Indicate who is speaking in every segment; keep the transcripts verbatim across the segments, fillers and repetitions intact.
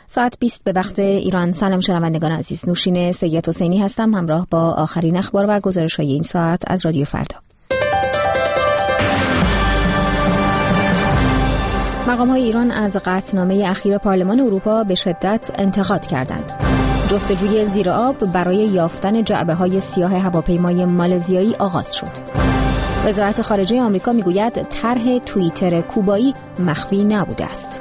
Speaker 1: ساعت بیست به وقت ایران. سلام شنوندگان عزیز، نوشین سید حسینی هستم همراه با آخرین اخبار و گزارش‌های این ساعت از رادیو فردا. مقام‌های ایران از قطعنامه اخیر پارلمان اروپا به شدت انتقاد کردند. جستجوی زیر آب برای یافتن جعبه‌های سیاه هواپیمای مالزیایی آغاز شد. وزارت خارجه آمریکا میگوید طرح توییتر کوبایی مخفی نبوده است.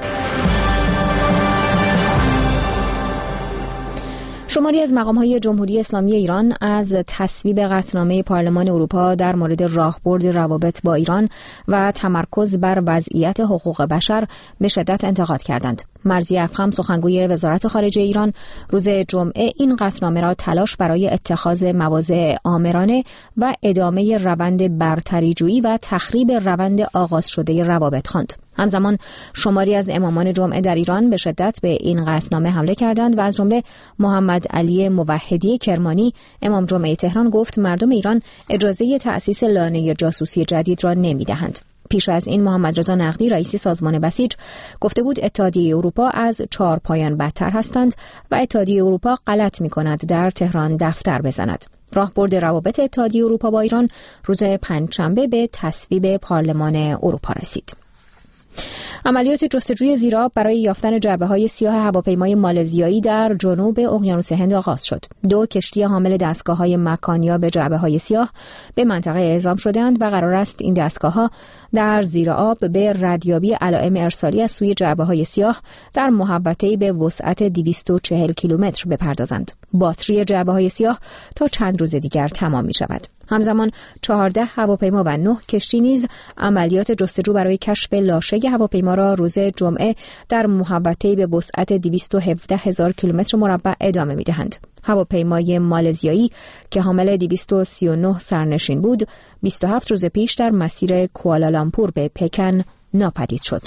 Speaker 1: شماری از مقام‌های جمهوری اسلامی ایران از تصویب قطعنامه پارلمان اروپا در مورد راهبرد روابط با ایران و تمرکز بر وضعیت حقوق بشر به شدت انتقاد کردند. مرضیه افخم سخنگوی وزارت خارجه ایران روز جمعه این قطعنامه را تلاش برای اتخاذ مواضع آمرانه و ادامه روند برتری‌جویی و تخریب روند آغاز شده روابط خواند. همزمان شماری از امامان جمعه در ایران به شدت به این قطعنامه حمله کردند و از جمله محمد علی موحدی کرمانی امام جمعه تهران گفت مردم ایران اجازه تأسیس لانه جاسوسی جدید را نمی‌دهند. پیش از این محمد رضا نقدی رئیس سازمان بسیج گفته بود اتحادیه اروپا از چهار پایان بدتر هستند و اتحادیه اروپا غلط می‌کند در تهران دفتر بزند. راهبرد روابط اتحادیه اروپا با ایران روز پنجشنبه به تصویب پارلمان اروپا رسید. عملیات جستجوی زیرآب برای یافتن جعبه‌های سیاه هواپیمای مالزیایی در جنوب اقیانوس هند آغاز شد. دو کشتی حامل دستگاه‌های مکانیاب جعبه‌های سیاه به منطقه اعزام شدند و قرار است این دستگاه‌ها در زیر آب به ردیابی علائم ارسالی از سوی جعبه‌های سیاه در محوطه‌ای به وسعت دویست و چهل کیلومتر بپردازند. باتری جعبه‌های سیاه تا چند روز دیگر تمام می‌شود. همزمان چهارده هواپیما و نه کشتی نیز عملیات جستجو برای کشف لاشه هواپیما را روز جمعه در محوطه‌ای به وسعت دویست و هفده هزار کیلومتر مربع ادامه می‌دهند. هواپیمای مالزیایی که حامل دویست و سی و نه سرنشین بود، بیست و هفت روز پیش در مسیر کوالالامپور به پکن ناپدید شد.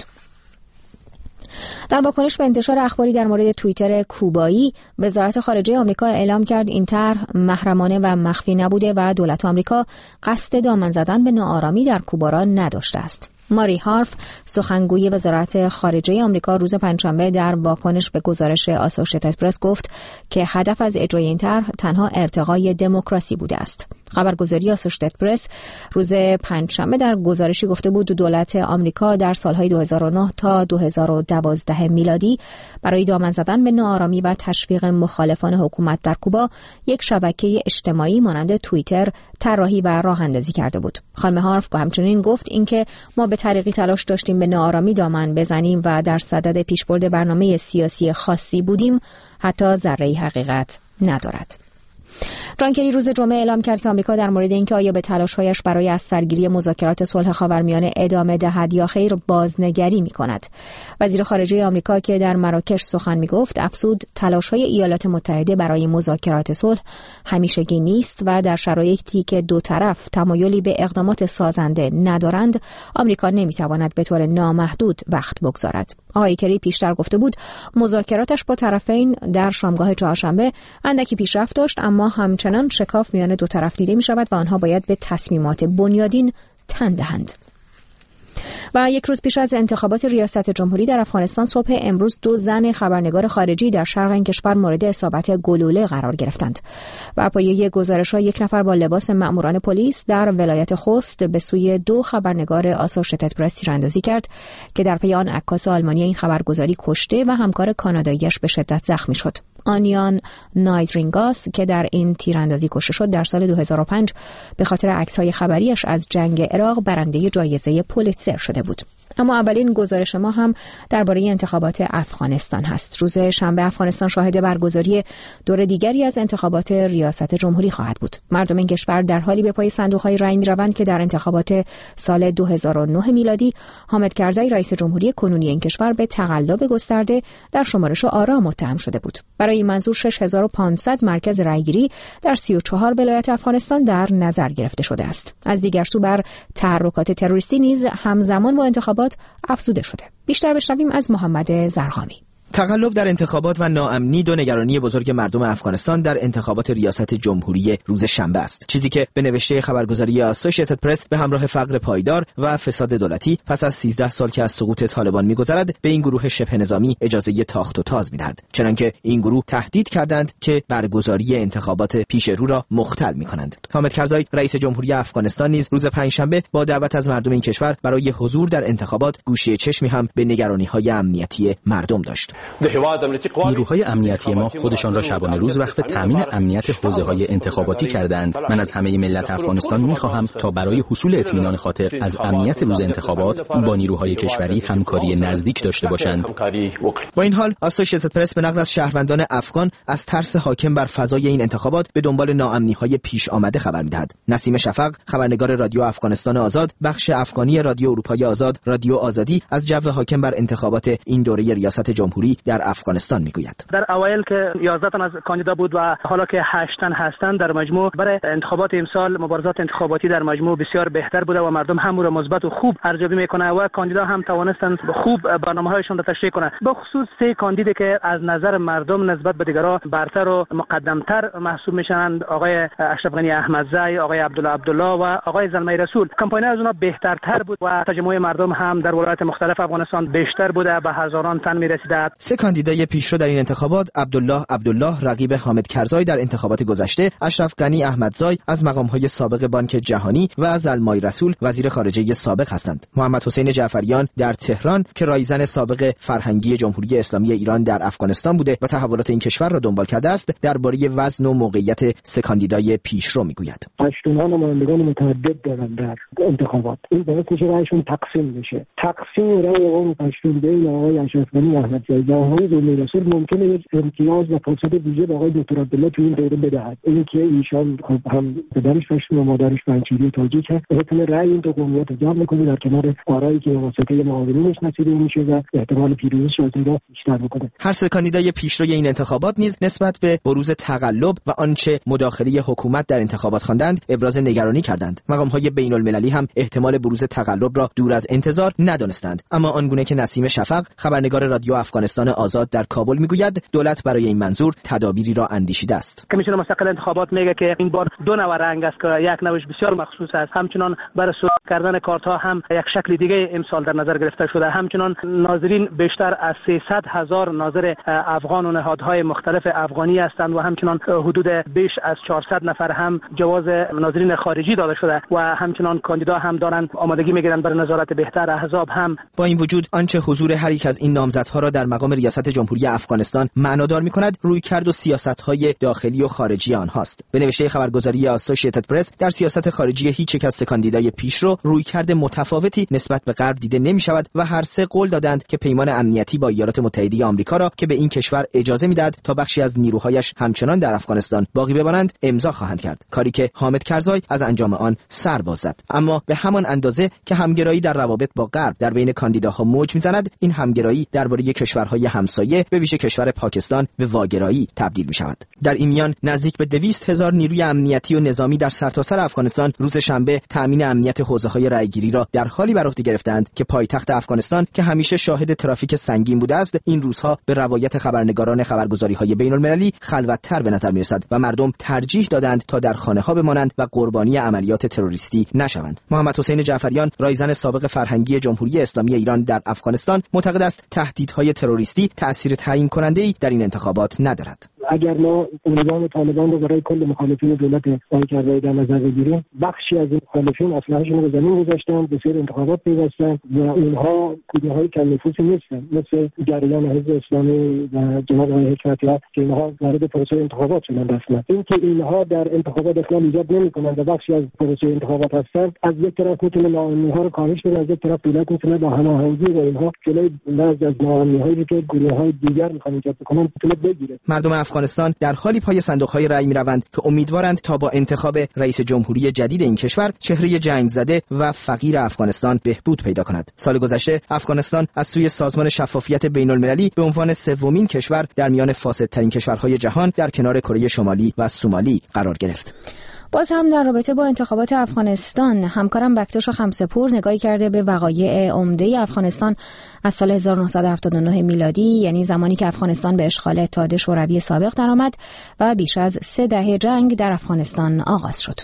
Speaker 1: در واکنش به انتشار اخباری در مورد توییتر کوبایی، وزارت خارجه آمریکا اعلام کرد این طرح محرمانه و مخفی نبوده و دولت آمریکا قصد دامن زدن به ناآرامی در کوبا را نداشته است. ماری هارف سخنگوی وزارت خارجه آمریکا روز پنجشنبه در واکنش به گزارش آسوشیتد پرس گفت که هدف از اجرای این طرح تنها ارتقای دموکراسی بوده است. خبرگزاری آسوشیتد پرس روز پنجشنبه در گزارشی گفته بود دولت آمریکا در سالهای دو هزار و نه تا دو هزار و دوازده میلادی برای دامن زدن به ناآرامی و تشویق مخالفان حکومت در کوبا یک شبکه اجتماعی مانند توییتر طراحی و راه اندازی کرده بود. خانم هارف همچنین گفت اینکه ما به طریقی تلاش داشتیم به ناآرامی دامن بزنیم و در صدد پیشبرد برنامه سیاسی خاصی بودیم حتی ذره‌ای حقیقت ندارد. جان کری روز جمعه اعلام کرد که آمریکا در مورد اینکه آیا به تلاش‌هایش برای از سرگیری مذاکرات صلح خاورمیانه ادامه دهد یا خیر بازنگری می‌کند. وزیر خارجه آمریکا که در مراکش سخن می‌گفت افزود تلاش‌های ایالات متحده برای مذاکرات صلح همیشگی نیست و در شرایطی که دو طرف تمایلی به اقدامات سازنده ندارند آمریکا نمی‌تواند به طور نامحدود وقت بگذارد. آقای کری پیشتر گفته بود مذاکراتش با طرفین در شامگاه چهارشنبه اندکی پیشرفت داشت اما همچنان شکاف میان دو طرف دیده می شود و آنها باید به تصمیمات بنیادین تن دهند. و یک روز پیش از انتخابات ریاست جمهوری در افغانستان صبح امروز دو زن خبرنگار خارجی در شرق این کشور مورد اصابت گلوله قرار گرفتند و پایه گزارش‌ها یک نفر با لباس مأموران پلیس در ولایت خوست به سوی دو خبرنگار آسوشیتد پرس تیراندازی کرد که در پی آن عکاس آلمانی این خبرگزاری کشته و همکار کانادایی‌اش به شدت زخمی شد. آنیان نایترینگاس که در این تیراندازی کشته شد در سال دو هزار و پنج به خاطر عکس‌های خبریش از جنگ عراق برنده جایزه پولیتزر شده بود. اما اولین گزارش ما هم درباره انتخابات افغانستان هست. روز شنبه افغانستان شاهد برگزاری دور دیگری از انتخابات ریاست جمهوری خواهد بود. مردم این کشور در حالی به پای صندوق‌های رای می‌روند که در انتخابات سال دو هزار و نه میلادی حامد کرزی رئیس جمهوری کنونی این کشور به تقلب گسترده در شمارش آرا متهم شده بود. برای این منظور شش هزار و پانصد مرکز رایگیری در سی و چهار ولایت افغانستان در نظر گرفته شده است. از دیگر سو بر تحرکات تروریستی نیز همزمان با انتخابات افزوده شده. بیشتر بشنویم از محمد زرهامی.
Speaker 2: تقلب در انتخابات و ناامنی دو نگرانی بزرگ مردم افغانستان در انتخابات ریاست جمهوری روز شنبه است، چیزی که به نوشته خبرگزاری آسوشیتد پرس به همراه فقر پایدار و فساد دولتی پس از سیزده سال که از سقوط طالبان می‌گذرد به این گروه شبه نظامی اجازه تاخت و تاز می‌دهد، چنانکه این گروه تهدید کردند که برگزاری انتخابات پیش رو را مختل می‌کنند. حامد کرزای رئیس جمهوری افغانستان نیز روز پنجشنبه با دعوت از مردم این کشور برای حضور در انتخابات گوشه چشمی هم به نگرانی‌های امنیتی مردم داشت.
Speaker 3: نیروهای امنیتی ما خودشان را شبانه روز وقف تامین امنیت حوزه‌های انتخاباتی کردند. من از همه ملت افغانستان می‌خواهم تا برای حصول اطمینان خاطر از امنیت روز انتخابات با نیروهای کشوری همکاری نزدیک داشته باشند.
Speaker 2: با این حال آسوشیتد پرس به نقل از شهروندان افغان از ترس حاکم بر فضای این انتخابات به دنبال ناامنی‌های پیش آمده خبر می‌دهد. نسیم شفق، خبرنگار رادیو افغانستان آزاد، بخش افغانی رادیو اروپای آزاد، رادیو آزادی، از جو حاکم بر انتخابات این دوره ریاست جمهوری در افغانستان میگوید.
Speaker 4: در اوایل که یازده تن از کاندیدا بود و حالا که هشت تن هستند در مجموع برای انتخابات امسال مبارزات انتخاباتی در مجموع بسیار بهتر بوده و مردم هم رو مثبت و خوب ارزیابی میکنه و کاندیدا هم توانستند خوب برنامه‌هایشون را تشریح کنه. به خصوص سه کاندید که از نظر مردم نسبت به دیگران برتر و مقدمتر محسوب میشن، آقای اشرف غنی احمدزی، آقای عبدالله عبدالله و آقای زلمه رسول، کمپاین از اونها بهترتر بود و تجمع مردم هم در ولایت مختلف افغانستان بیشتر بوده، به هزاران تن میرسیده.
Speaker 2: سه کاندیدای پیشرو در این انتخابات، عبدالله عبدالله رقیب حامد کرزای در انتخابات گذشته، اشرف غنی احمدزی از مقام‌های سابق بانک جهانی و زلمه رسول وزیر خارجه سابق هستند. محمد حسین جعفریان در تهران که رایزن سابق فرهنگی جمهوری اسلامی ایران در افغانستان بوده و تحولات این کشور را دنبال کرده است، درباره وزن و موقعیت سه کاندیدای پیشرو میگوید.
Speaker 5: پشتون‌ها نمایندگان متعدد دارند در انتخابات. این باعث میشه رأیشون تقسیم بشه. تقسیم رأی اون پشتون بین آقای اشرف غنی احمدزی و آقای زلمه رسول ممکنه یک امتیاز و فرصت ویژه به آقای دکتر عبدالله تو این دوره بدهد. اینکه ایشان خب هم پدرش پشتون و مادرش پنجشیری تاجیک هست، بتونه رأی این دو قومیت رو جمع کنه در کنار آرایی که واسطه معاونینش نصیب میشه و احتمال پیروزیش از این بیشتر بکنه.
Speaker 2: هر سه کاندیدای پیشروی این انتخابات نیز نسبت به بروز تقلب و آنچه مداخله حکومت در انتخابات خواندند ابراز نگرانی کردند. مقام‌های بین‌المللی هم احتمال بروز تقلب را دور از انتظار ندانستند، اما آنگونه که نسیم شفق خبرنگار رادیو افغانستان آزاد در کابل میگوید دولت برای این منظور تدابیری را اندیشیده است.
Speaker 4: کمیسیون مستقل انتخابات میگه که این بار دو نوع رنگ است که یک نوعش بسیار مخصوص است، همچنان برای سوراخ کردن کارت‌ها هم یک شکل دیگه امسال در نظر گرفته شده. همچنان ناظرین بیشتر از سیصد هزار ناظر افغان و نهادهای مختلف افغانی هستند و همچنان حدود بیش از چهارصد نفر هم جواز ناظرین خارجی داده شده و همچنان کاندیدا هم دارند آمادگی میگیرند برای نظارت بهتر. احزاب هم
Speaker 2: با این وجود آنچه حضور هر یک از این نامزدها را در مقام ریاست جمهوری افغانستان معنادار می‌کند رویکرد و سیاست‌های داخلی و خارجی آنهاست. به نوشته خبرگزاری آسوشیتد پرس در سیاست خارجی هیچ یک از سه کاندیدای پیشرو رویکرد متفاوتی نسبت به غرب دیده نمی‌شود و هر سه قول دادند که پیمان امنیتی با ایالات متحده آمریکا را که به این کشور اجازه می‌دهد تا بخشی از نیروهایش همچنان در افغانستان باقی بمانند امضا خواهند کرد، کاری که حامد کرزای از انجام آن سر باز زد. اما به همان اندازه که همگرایی در روابط با غرب در بین کاندیداها موج می‌زند، این همگرایی درباره کشورهای همسایه به ویژه کشور پاکستان به واگرایی تبدیل می‌شود. در این میان نزدیک به دویست هزار نیروی امنیتی و نظامی در سرتاسر افغانستان روز شنبه تامین امنیت حوزه‌های رأیگیری را در حالی بر عهده گرفتند که پایتخت افغانستان که همیشه شاهد ترافیک سنگین بوده است، این روزها به روایت خبرنگاران خبرگزاری‌های بین‌المللی خلوت‌تر به نظر می‌رسد و مردم ترجیح دادند تا در خانه‌ها بمانند و قربانی عملیات تروریستی نشوند. محمد حسین جعفریان رایزن سابق فرهنگی جمهوری اسلامی ایران در افغانستان معتقد است تهدیدهای تروریستی تأثیر تعیین کننده‌ای در این انتخابات ندارد.
Speaker 5: اگر ما نظام طالبان رو برای کل مخالفین دولت آقای کرزای در نظر بگیریم، بخشی از این مخالفین اسلحه‌شون رو زمین گذاشتن، به سیر انتخابات پیوستن و اونها گروه‌های کم نفوذی نیستن، مثل جریان حزب اسلامی و جناب آقای حکمتیار که اینها وارد پروسه انتخابات شدن رسما. اینکه اینها در انتخابات اخلال ایجاد نمی‌کنند و بخشی از پروسه انتخابات هستند، از یک طرف میتونه ناامنی‌ها رو کاهش بده، از یک طرف دولت میتونه با هماهنگی با اینها جلوی بعضی از ناامنی‌هایی که گروه‌های دیگر می‌خوان ایجاد بکنن میتونه بگیره.
Speaker 2: مردم افغانستان در حالی پای صندوق‌های رأی می‌روند که امیدوارند تا با انتخاب رئیس جمهوری جدید این کشور چهره جنگ زده و فقیر افغانستان بهبود پیدا کند. سال گذشته افغانستان از سوی سازمان شفافیت بین‌المللی به عنوان سومین کشور در میان فاسدترین کشورهای جهان در کنار کره شمالی و سومالی قرار گرفت.
Speaker 1: باز هم در رابطه با انتخابات افغانستان همکارم بکتوش خمسه‌پور نگاهی کرده به وقایع عمده افغانستان از سال هزار و نهصد و هفتاد و نه میلادی، یعنی زمانی که افغانستان به اشغال اتحاد شوروی سابق درآمد و بیش از سه دهه جنگ در افغانستان آغاز شد.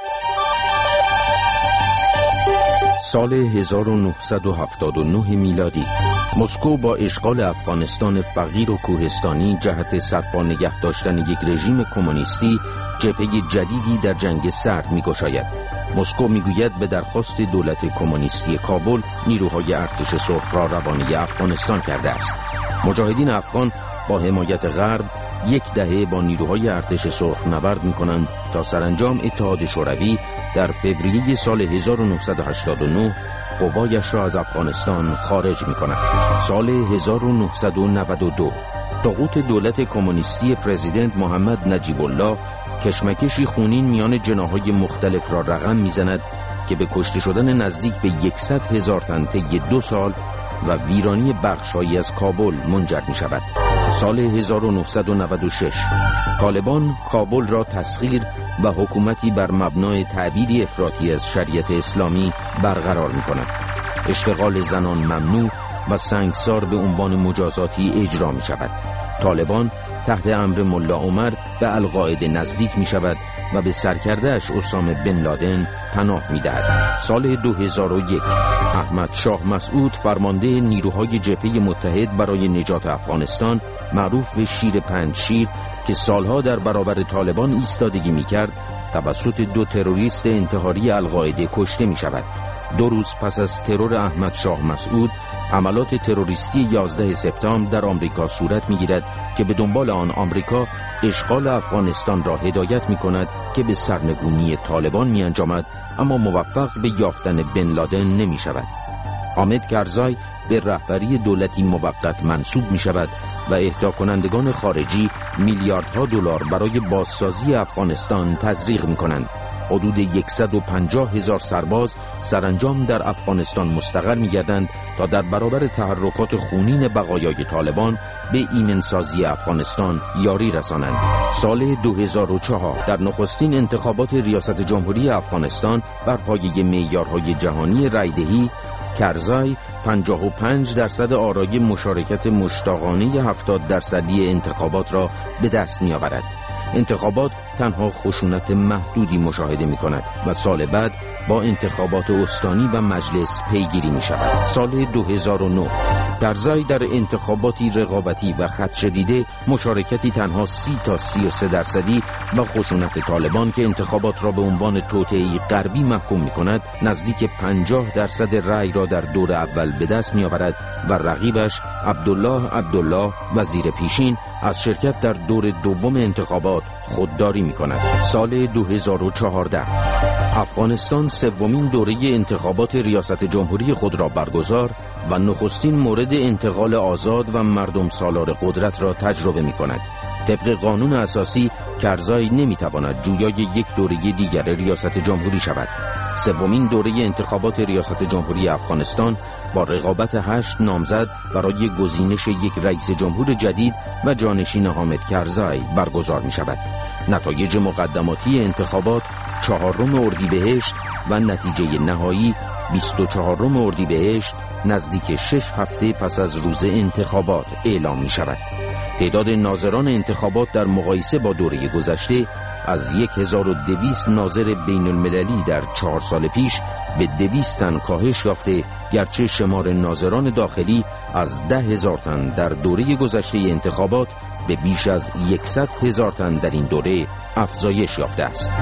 Speaker 6: سال هزار و نهصد و هفتاد و نه میلادی، مسکو با اشغال افغانستان فقیر و کوهستانی جهت سرپا نگه داشتن یک رژیم کمونیستی جبهه جدیدی در جنگ سرد می‌گشاید. مسکو میگوید به درخواست دولت کمونیستی کابل نیروهای ارتش سرخ را روانه افغانستان کرده است. مجاهدین افغان با حمایت غرب یک دهه با نیروهای ارتش سرخ نبرد می‌کنند تا سرانجام اتحاد شوروی در فوریه سال هزار و نهصد و هشتاد و نه قوایش را از افغانستان خارج می‌کند. سال هزار و نهصد و نود و دو سقوط دولت کمونیستی پرزیدنت محمد نجیب الله کشمکشی خونین میان جناح‌های مختلف را رقم می‌زند که به کشته شدن نزدیک به صد هزار تن طی دو سال و ویرانی بخش‌هایی از کابل منجر می‌شود. سال هزار و نهصد و نود و شش طالبان کابل را تسخیر و حکومتی بر مبنای تعبیری افراطی از شریعت اسلامی برقرار می‌کند. اشتغال زنان ممنوع و سنگسار به عنوان مجازاتی اجرا می‌شود. طالبان تحت امر ملا عمر به القاعده نزدیک می‌شود و به سرکرده‌اش اسامه بن لادن پناه می‌دهد. سال دو هزار و یک احمد شاه مسعود فرمانده نیروهای جبهه متحد برای نجات افغانستان معروف به شیر پنج شیر که سالها در برابر طالبان ایستادگی می‌کرد توسط دو تروریست انتحاری القاعده کشته می‌شود. دو روز پس از ترور احمد شاه مسعود حملات تروریستی یازده سپتامبر در آمریکا صورت می‌گیرد که به دنبال آن آمریکا اشغال افغانستان را هدایت می‌کند که به سرنگونی طالبان می‌انجامد، اما موفق به یافتن بن لادن نمی‌شود. حامد کرزای به رهبری دولتی موقت منصوب می‌شود و اهدا کنندگان خارجی میلیاردها دلار برای بازسازی افغانستان تزریق می‌کنند. حدود صد و پنجاه هزار سرباز سرانجام در افغانستان مستقر می‌گردند تا در برابر تحرکات خونین بقایای طالبان به ایمنسازی افغانستان یاری رسانند. سال دو هزار و چهار در نخستین انتخابات ریاست جمهوری افغانستان بر پایه معیارهای جهانی رایدهی، کرزای پنجاه و پنج درصد آرای مشارکت مشتاقانه هفتاد درصدی انتخابات را به دست می‌آورد. انتخابات تنها خشونت محدودی مشاهده می کند و سال بعد با انتخابات استانی و مجلس پیگیری می شود. سال دو هزار و نه کرزای در انتخاباتی رقابتی و خدشه دیده مشارکتی تنها سی تا سی و سه درصدی و خشونت طالبان که انتخابات را به عنوان توطئه‌ای غربی محکوم می کند نزدیک پنجاه درصد رأی را در دور اول به دست می آورد و رقیبش عبدالله عبدالله وزیر پیشین از شرکت در دور دوم انتخابات خودداری می کند. سال دو هزار و چهارده افغانستان سومین دوره انتخابات ریاست جمهوری خود را برگزار و نخستین مورد انتقال آزاد و مردم سالار قدرت را تجربه می کند. طبق قانون اساسی کرزای نمی تواند جویای یک دوره دیگر ریاست جمهوری شود. سومین دوره انتخابات ریاست جمهوری افغانستان با رقابت هشت نامزد برای گزینش یک رئیس جمهور جدید و جانشین حامد کرزای برگزار می شود. نتایج مقدماتی انتخابات چهارم اردیبهشت و نتیجه نهایی بیست و چهارم اردیبهشت نزدیک شش هفته پس از روز انتخابات اعلام می شود. تعداد ناظران انتخابات در مقایسه با دوره گذشته از هزار و دویست ناظر بین المللی در چهار سال پیش به دویست تن کاهش یافته، گرچه شمار ناظران داخلی از ده هزار تن در دوره گذشته انتخابات به بیش از صد هزار تن در این دوره افزایش یافته است.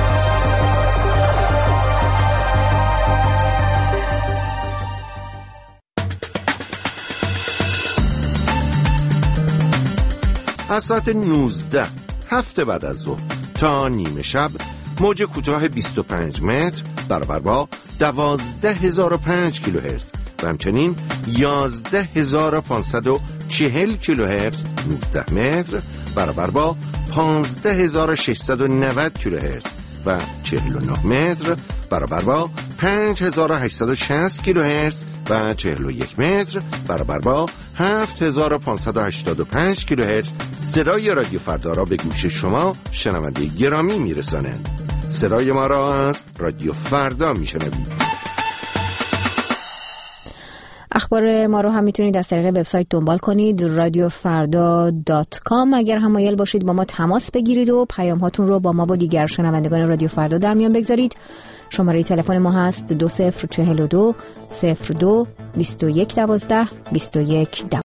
Speaker 7: از ساعت نوزده هفته بعد از ظهر تا نیمه شب موج کوتاه بیست و پنج متر برابر با دوازده هزار و پنج کیلوهرتز و همچنین یازده هزار و پانصد و چهل کیلوهرتز نوزده متر برابر با پانزده هزار و ششصد و نود کیلوهرتز و چهل و نه متر برابر با پنج هزار و هشتصد و شصت کیلوهرتز و چهل و یک متر برابر با هفت هزار و پانصد و هشتاد و پنج کیلوهرتز صدای رادیو فردا را به گوش شما شنونده گرامی میرسانند. صدای ما را از رادیو فردا میشنوید.
Speaker 1: اخبار ما رو هم میتونید از طریق وبسایت دنبال کنید رادیو فردا دات کام. اگر هم مایل باشید با ما تماس بگیرید و پیام هاتون رو با ما با دیگر شنوندگان رادیو فردا در میان بگذارید، شماره تلفن ما هست دو صفر چهل و دو صفر دو بیست و یک دوازده بیست و یک.